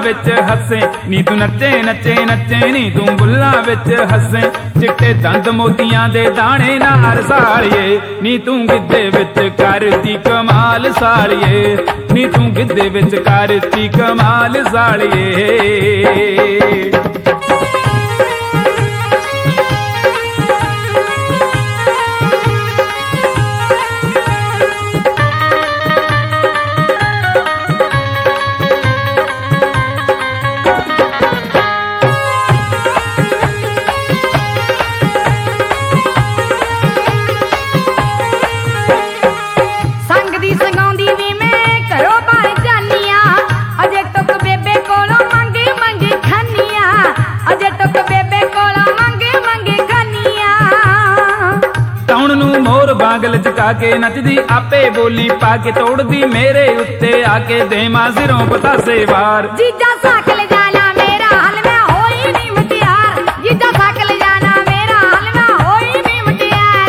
विच हसे नी तू नचे नचे नचे नी तू बुल्ला विच हसे चिट्टे दंद मोतियां दे दाणे नाल सालिए नी तू गिद्धे विच करती कमाल सालिए नी तू गिद्धे विच करती कमाल सालिए। बांग लचका के नचदी आपे बोली पाके तोड़दी मेरे उत्ते आके देमा सिरों पतासे वार जीजा साकल जाना मेरा हल में होई नी मुटियार जीजा साकल जाना मेरा हल में होई नी मुटियार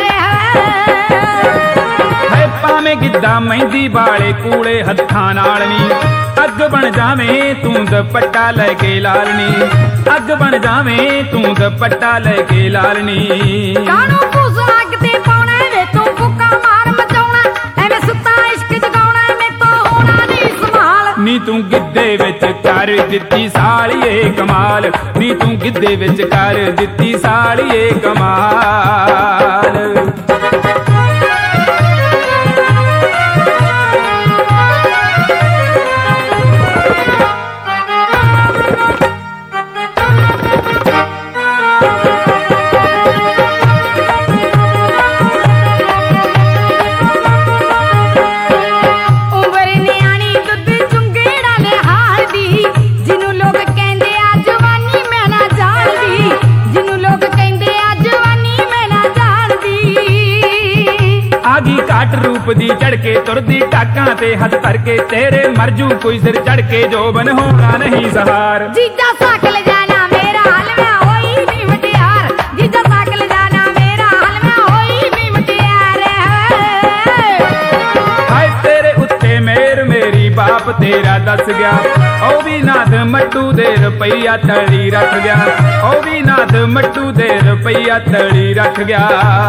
है पावे गिद्दा मेहंदी बाले कूड़े हत्थां नाल नी अग बन जावे तू दुपट्टा लेके लालनी अग बन जावे तू दुपट्टा लेके लालनी कानू पूस अग ते पाउणे वे तू फुक्का मार मचाउणा एवें सुत्ता इश्क जगाउणा मैं तो होना नहीं संभाल नी तू गिद्धे विच कर दित्ती सालिए कमाल नी तू गिद्धे विच कर दित्ती सालिए कमाल। काट रूप दी चढ़ के तुरदी टाकां ते हथ धर के तेरे मरजू कोई सिर चढ़ के जोबन होना नहीं सहार जीजा साकल जाना मेरा हल में होई नी मुटियार जीजा साकल जाना मेरा हल में होई नी मुटियार हाय तेरे उत्ते मेर मेरी बाप तेरा दस गया ओ भी नाथ मट्टू दे रुपया तड़ी रख गया ओ भी नाथ मट्टू दे रुपया तड़ी रख गया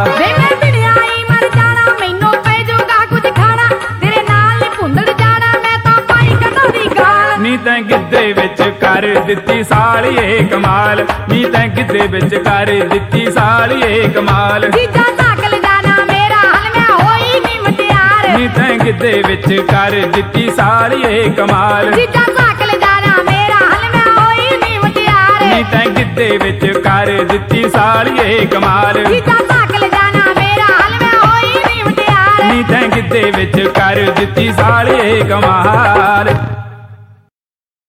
नी तैं गिद्धे विच कर दित्ती सालिए कमाल नी तैं गिद्धे विच कर दित्ती सालिए कमाल जीजा साकल जाना मेरा हल में होई नी मुटियार नी तैं गिद्धे विच कर दित्ती सालिए कमाल जीजा साकल जाना मेरा हल में होई नी मुटियार नी तैं गिद्धे विच कर दित्ती सालिए कमाल जीजा साकल जाना मेरा हल में होई नी मुटियार नी तैं गिद्धे विच कर दित्ती सालिए कमाल।